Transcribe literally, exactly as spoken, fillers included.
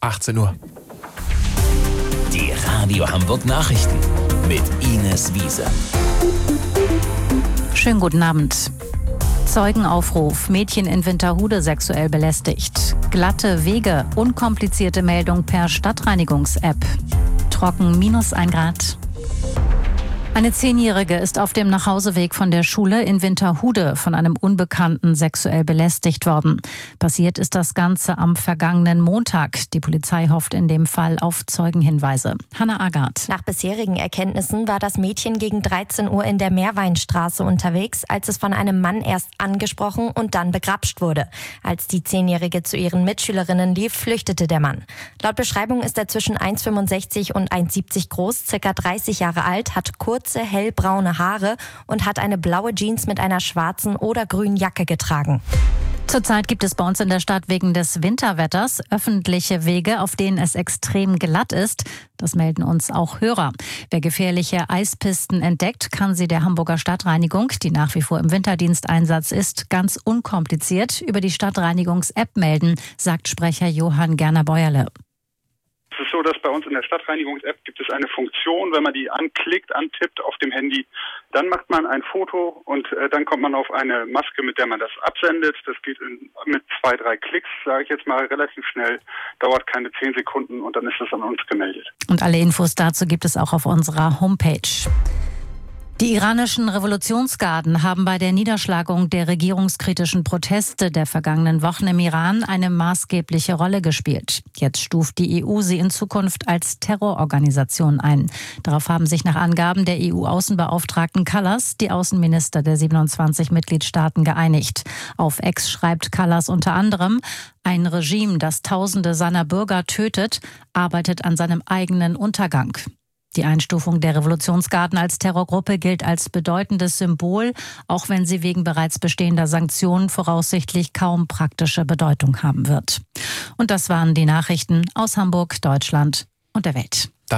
achtzehn Uhr. Die Radio Hamburg Nachrichten mit Ines Wiese. Schönen guten Abend. Zeugenaufruf, Mädchen in Winterhude sexuell belästigt. Glatte Wege, unkomplizierte Meldung per Stadtreinigungs-App. Trocken minus ein Grad. Eine Zehnjährige ist auf dem Nachhauseweg von der Schule in Winterhude von einem Unbekannten sexuell belästigt worden. Passiert ist das Ganze am vergangenen Montag. Die Polizei hofft in dem Fall auf Zeugenhinweise. Hanna Agard. Nach bisherigen Erkenntnissen war das Mädchen gegen dreizehn Uhr in der Meerweinstraße unterwegs, als es von einem Mann erst angesprochen und dann begrapscht wurde. Als die Zehnjährige zu ihren Mitschülerinnen lief, flüchtete der Mann. Laut Beschreibung ist er zwischen eins Komma fünfundsechzig und eins Komma siebzig groß, circa dreißig Jahre alt, hat kurze, hellbraune Haare und hat eine blaue Jeans mit einer schwarzen oder grünen Jacke getragen. Zurzeit gibt es bei uns in der Stadt wegen des Winterwetters öffentliche Wege, auf denen es extrem glatt ist. Das melden uns auch Hörer. Wer gefährliche Eispisten entdeckt, kann sie der Hamburger Stadtreinigung, die nach wie vor im Winterdiensteinsatz ist, ganz unkompliziert über die Stadtreinigungs-App melden, sagt Sprecher Johann Gerner-Beuerle. Es ist so, dass bei uns in der Stadtreinigungs-App gibt es eine Funktion, wenn man die anklickt, antippt auf dem Handy, dann macht man ein Foto und äh, dann kommt man auf eine Maske, mit der man das absendet. Das geht in, mit zwei, drei Klicks, sage ich jetzt mal, relativ schnell, dauert keine zehn Sekunden und dann ist das an uns gemeldet. Und alle Infos dazu gibt es auch auf unserer Homepage. Die iranischen Revolutionsgarden haben bei der Niederschlagung der regierungskritischen Proteste der vergangenen Wochen im Iran eine maßgebliche Rolle gespielt. Jetzt stuft die E U sie in Zukunft als Terrororganisation ein. Darauf haben sich nach Angaben der E U-Außenbeauftragten Kallas die Außenminister der siebenundzwanzig Mitgliedstaaten geeinigt. Auf X schreibt Kallas unter anderem: Ein Regime, das Tausende seiner Bürger tötet, arbeitet an seinem eigenen Untergang. Die Einstufung der Revolutionsgarden als Terrorgruppe gilt als bedeutendes Symbol, auch wenn sie wegen bereits bestehender Sanktionen voraussichtlich kaum praktische Bedeutung haben wird. Und das waren die Nachrichten aus Hamburg, Deutschland und der Welt.